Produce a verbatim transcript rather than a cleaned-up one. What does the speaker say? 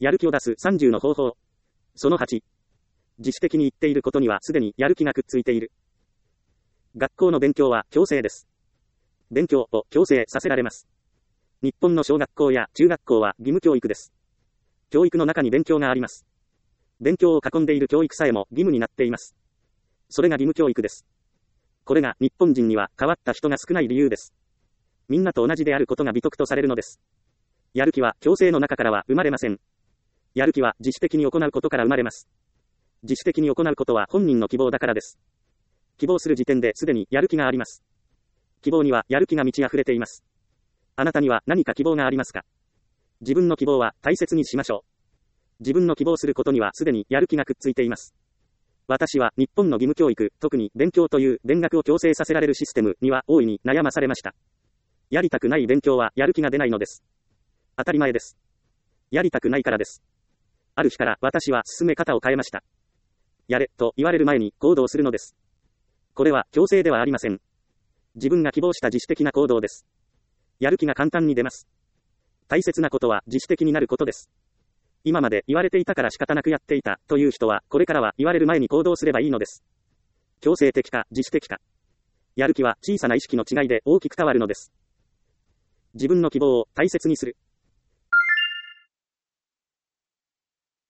やる気を出すさんじゅうの方法。そのはち。自主的に言っていることにはすでにやる気がくっついている。学校の勉強は強制です。勉強を強制させられます。日本の小学校や中学校は義務教育です。教育の中に勉強があります。勉強を囲んでいる教育さえも義務になっています。それが義務教育です。これが日本人には変わった人が少ない理由です。みんなと同じであることが美徳とされるのです。やる気は強制の中からは生まれません。やる気は自主的に行うことから生まれます。自主的に行うことは本人の希望だからです。希望する時点ですでにやる気があります。希望にはやる気が満ち溢れています。あなたには何か希望がありますか？自分の希望は大切にしましょう。自分の希望することにはすでにやる気がくっついています。私は日本の義務教育、特に勉強という勉学を強制させられるシステムには大いに悩まされました。やりたくない勉強はやる気が出ないのです。当たり前です。やりたくないからです。ある日から私は進め方を変えました。やれと言われる前に行動するのです。これは強制ではありません。自分が希望した自主的な行動です。やる気が簡単に出ます。大切なことは自主的になることです。今まで言われていたから仕方なくやっていたという人はこれからは言われる前に行動すればいいのです。強制的か自主的か。やる気は小さな意識の違いで大きく変わるのです。自分の希望を大切にする。